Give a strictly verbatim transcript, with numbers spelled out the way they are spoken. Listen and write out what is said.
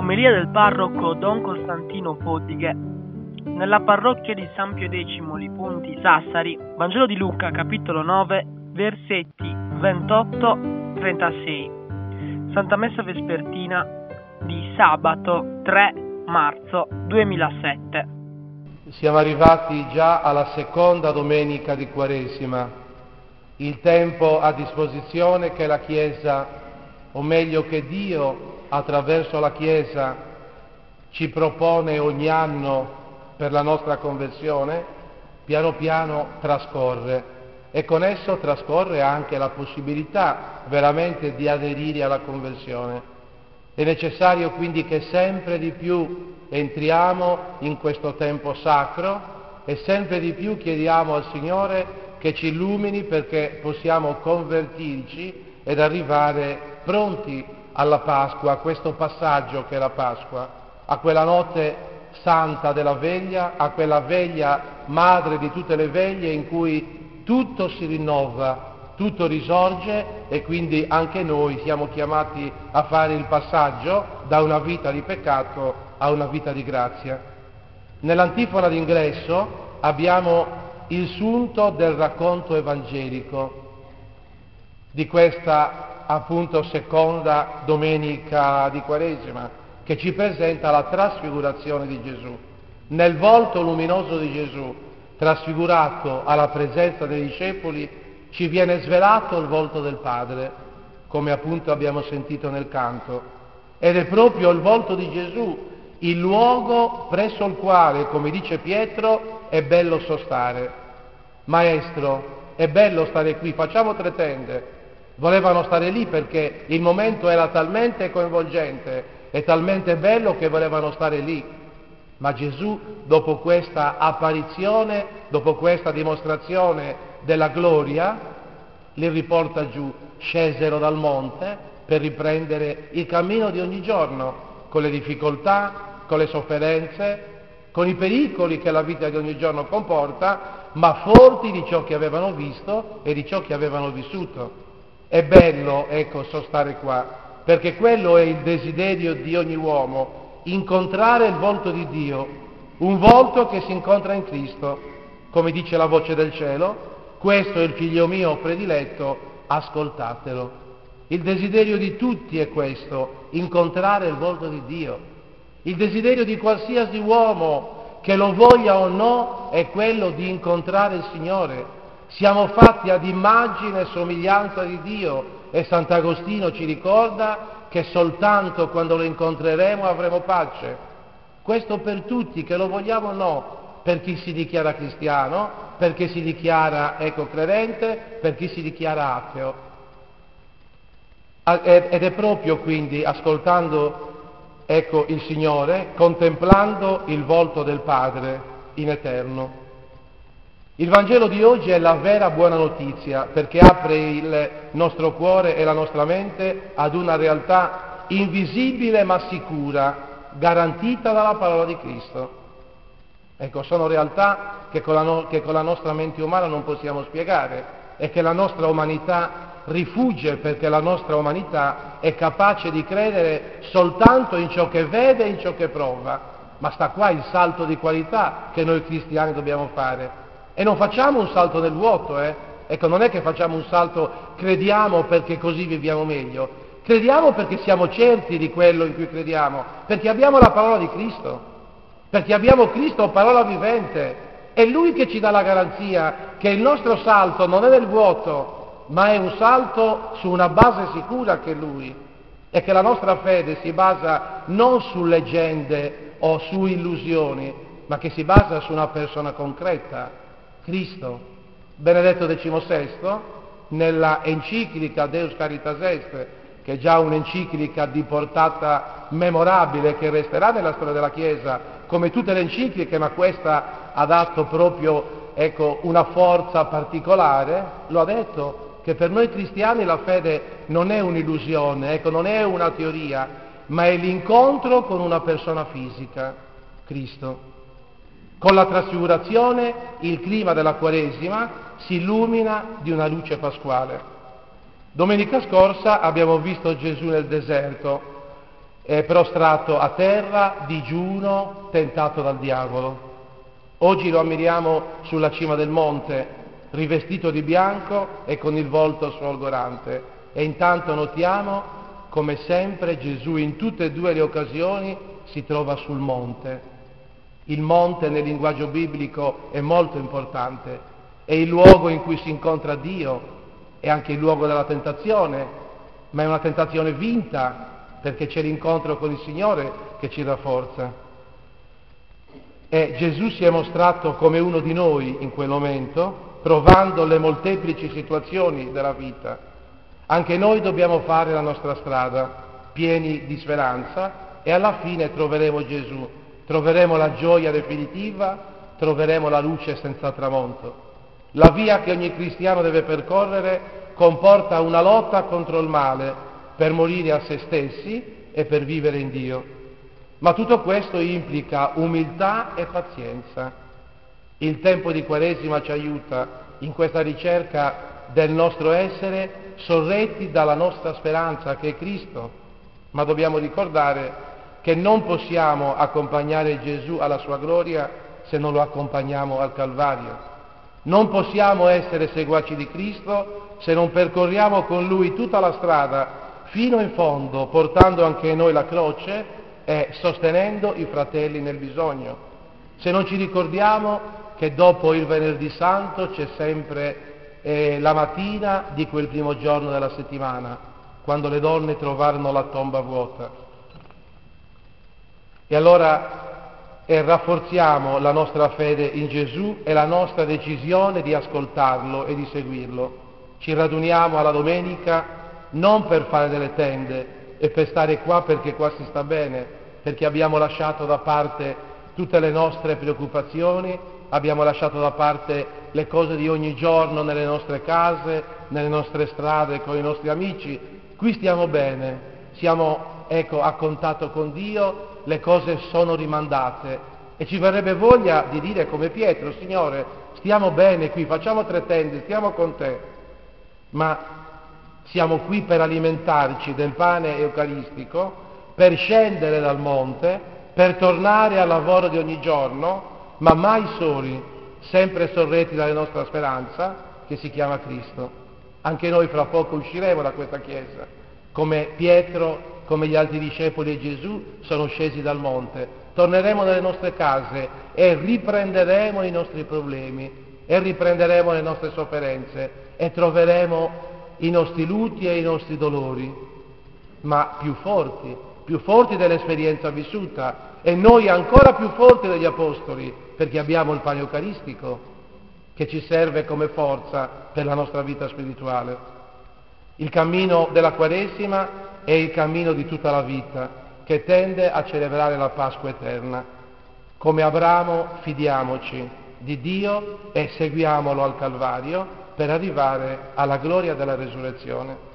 Omelia del parroco Don Costantino Podighe nella parrocchia di San Pio X Lipunti, Sassari. Vangelo di Luca, capitolo nove, versetti ventotto trentasei. Santa Messa Vespertina di sabato tre marzo duemilasette. Siamo arrivati già alla seconda domenica di Quaresima, il tempo a disposizione che la Chiesa, o meglio che Dio attraverso la Chiesa ci propone ogni anno per la nostra conversione, piano piano trascorre e con esso trascorre anche la possibilità veramente di aderire alla conversione. È necessario quindi che sempre di più entriamo in questo tempo sacro e sempre di più chiediamo al Signore che ci illumini perché possiamo convertirci ed arrivare pronti alla Pasqua, a questo passaggio che è la Pasqua, a quella notte santa della veglia, a quella veglia madre di tutte le veglie in cui tutto si rinnova, tutto risorge e quindi anche noi siamo chiamati a fare il passaggio da una vita di peccato a una vita di grazia. Nell'antifona d'ingresso abbiamo il sunto del racconto evangelico di questa appunto seconda domenica di Quaresima, che ci presenta la trasfigurazione di Gesù. Nel volto luminoso di Gesù, trasfigurato alla presenza dei discepoli, ci viene svelato il volto del Padre, come appunto abbiamo sentito nel canto. Ed è proprio il volto di Gesù il luogo presso il quale, come dice Pietro, è bello sostare. Maestro, è bello stare qui, facciamo tre tende. Volevano stare lì perché il momento era talmente coinvolgente e talmente bello che volevano stare lì. Ma Gesù, dopo questa apparizione, dopo questa dimostrazione della gloria, li riporta giù, scesero dal monte per riprendere il cammino di ogni giorno, con le difficoltà, con le sofferenze, con i pericoli che la vita di ogni giorno comporta, ma forti di ciò che avevano visto e di ciò che avevano vissuto. È bello, ecco, sostare qua, perché quello è il desiderio di ogni uomo, incontrare il volto di Dio, un volto che si incontra in Cristo, come dice la voce del cielo, questo è il figlio mio prediletto, ascoltatelo. Il desiderio di tutti è questo, incontrare il volto di Dio. Il desiderio di qualsiasi uomo, che lo voglia o no, è quello di incontrare il Signore. Siamo fatti ad immagine e somiglianza di Dio e Sant'Agostino ci ricorda che soltanto quando lo incontreremo avremo pace. Questo per tutti, che lo vogliamo o no, per chi si dichiara cristiano, per chi si dichiara ecco credente, per chi si dichiara ateo. Ed è proprio quindi ascoltando ecco il Signore, contemplando il volto del Padre in eterno. Il Vangelo di oggi è la vera buona notizia perché apre il nostro cuore e la nostra mente ad una realtà invisibile ma sicura, garantita dalla parola di Cristo. Ecco, sono realtà che con la, no- che con la nostra mente umana non possiamo spiegare e che la nostra umanità rifugge perché la nostra umanità è capace di credere soltanto in ciò che vede e in ciò che prova. Ma sta qua il salto di qualità che noi cristiani dobbiamo fare. E non facciamo un salto nel vuoto, eh? Ecco, non è che facciamo un salto, crediamo perché così viviamo meglio. Crediamo perché siamo certi di quello in cui crediamo, perché abbiamo la parola di Cristo, perché abbiamo Cristo, parola vivente. È Lui che ci dà la garanzia che il nostro salto non è nel vuoto, ma è un salto su una base sicura che è Lui. E che la nostra fede si basa non su leggende o su illusioni, ma che si basa su una persona concreta, Cristo. Benedetto diciannovesimo, nella enciclica Deus Caritas Est, che è già un'enciclica di portata memorabile che resterà nella storia della Chiesa, come tutte le encicliche, ma questa ha dato proprio ecco, una forza particolare, lo ha detto, che per noi cristiani la fede non è un'illusione, ecco, non è una teoria, ma è l'incontro con una persona fisica, Cristo. Con la trasfigurazione il clima della Quaresima si illumina di una luce pasquale. Domenica scorsa abbiamo visto Gesù nel deserto è prostrato a terra, digiuno, tentato dal diavolo. Oggi lo ammiriamo sulla cima del monte, rivestito di bianco e con il volto sfolgorante, e intanto notiamo come sempre Gesù in tutte e due le occasioni si trova sul monte. Il monte nel linguaggio biblico è molto importante, è il luogo in cui si incontra Dio, è anche il luogo della tentazione, ma è una tentazione vinta perché c'è l'incontro con il Signore che ci rafforza. E Gesù si è mostrato come uno di noi in quel momento, provando le molteplici situazioni della vita. Anche noi dobbiamo fare la nostra strada, pieni di speranza, e alla fine troveremo Gesù, troveremo la gioia definitiva, troveremo la luce senza tramonto. La via che ogni cristiano deve percorrere comporta una lotta contro il male per morire a se stessi e per vivere in Dio. Ma tutto questo implica umiltà e pazienza. Il tempo di Quaresima ci aiuta in questa ricerca del nostro essere sorretti dalla nostra speranza che è Cristo, ma dobbiamo ricordare che non possiamo accompagnare Gesù alla sua gloria se non lo accompagniamo al Calvario. Non possiamo essere seguaci di Cristo se non percorriamo con Lui tutta la strada fino in fondo, portando anche noi la croce e sostenendo i fratelli nel bisogno. Se non ci ricordiamo che dopo il Venerdì Santo c'è sempre eh, la mattina di quel primo giorno della settimana, quando le donne trovarono la tomba vuota. E allora eh, rafforziamo la nostra fede in Gesù e la nostra decisione di ascoltarlo e di seguirlo. Ci raduniamo alla domenica non per fare delle tende e per stare qua perché qua si sta bene, perché abbiamo lasciato da parte tutte le nostre preoccupazioni, abbiamo lasciato da parte le cose di ogni giorno nelle nostre case, nelle nostre strade, con i nostri amici. Qui stiamo bene, siamo ecco, a contatto con Dio, le cose sono rimandate e ci verrebbe voglia di dire come Pietro: Signore, stiamo bene qui, facciamo tre tende, stiamo con te, ma siamo qui per alimentarci del pane eucaristico, per scendere dal monte, per tornare al lavoro di ogni giorno, ma mai soli, sempre sorretti dalla nostra speranza che si chiama Cristo. Anche noi fra poco usciremo da questa chiesa, come Pietro, come gli altri discepoli di Gesù sono scesi dal monte. Torneremo nelle nostre case e riprenderemo i nostri problemi e riprenderemo le nostre sofferenze e troveremo i nostri lutti e i nostri dolori, ma più forti, più forti dell'esperienza vissuta, e noi ancora più forti degli apostoli, perché abbiamo il pane eucaristico che ci serve come forza per la nostra vita spirituale. Il cammino della Quaresima è il cammino di tutta la vita, che tende a celebrare la Pasqua eterna. Come Abramo fidiamoci di Dio e seguiamolo al Calvario per arrivare alla gloria della resurrezione.